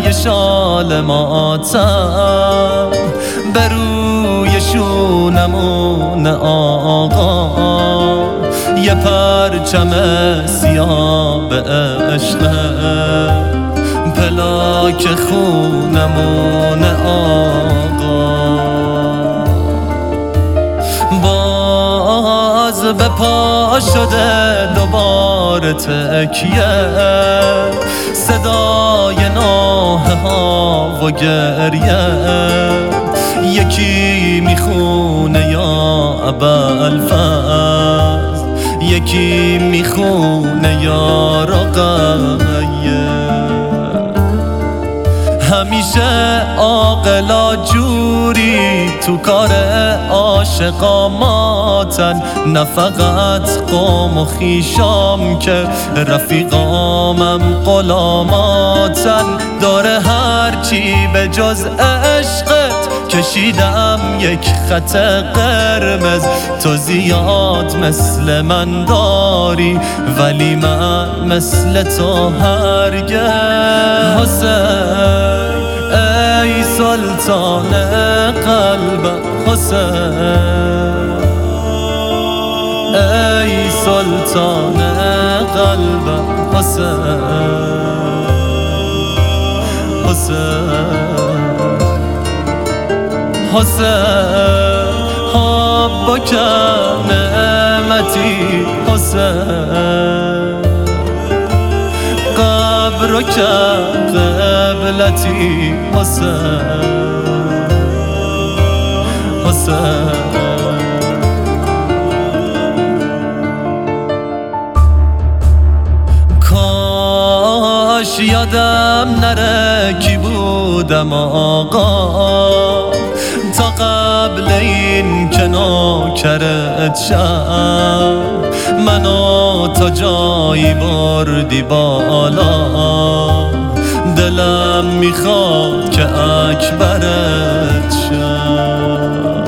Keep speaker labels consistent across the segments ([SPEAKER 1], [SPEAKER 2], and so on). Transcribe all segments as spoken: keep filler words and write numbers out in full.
[SPEAKER 1] لای شال ماتم، بر روی شونمون آقا یه پرچم سیاه به عشقه، پلاک خونمون آقا. باز به پا شده دوباره تکیه، صدای ناله ها و گریه، یکی میخونه یا ابوالفضل، یکی میخونه یا رقیه. همیشه عاقلا جوری تو کار عاشقا ماتن، نه فقط قوم و خیشام که رفیقامم غلاماتن. داره هرچی به جز عشقت کشیدم یک خط قرمز، تو زیاد مثل من داری ولی من مثل تو هرگز. حسین ای سلطان قلبم، حسین ای سلطان قلبم، حسین حسین حسین حبک نعمتی، حسین قبرک قبلتی، حسین حسین. کاش یادم نره کی بودم آقا، تا قبل این که نوکرت شم، منو تا جایی بردی بالا، دلم میخواد که اکبرت شم.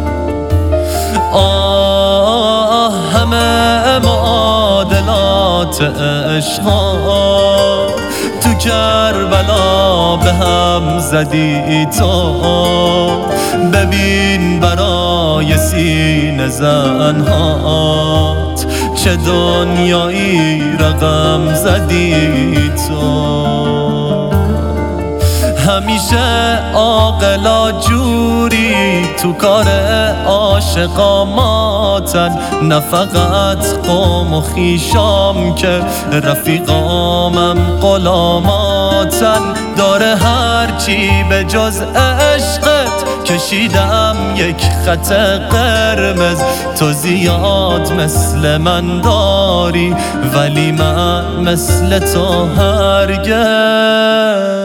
[SPEAKER 1] آه همه معادلات عشقا تو کربلا به هم زدی تو، ببین برای سینه زنهات چه دنیایی رقم زدی تو. همیشه عاقلا جوری تو کار عاشقا ماتن، نه فقط قوم و خیشام که رفیقامم غلاماتن. داره هرچی به جز عشقت کشیدم یک خط قرمز، تو زیاد مثل من داری ولی من مثل تو هرگز.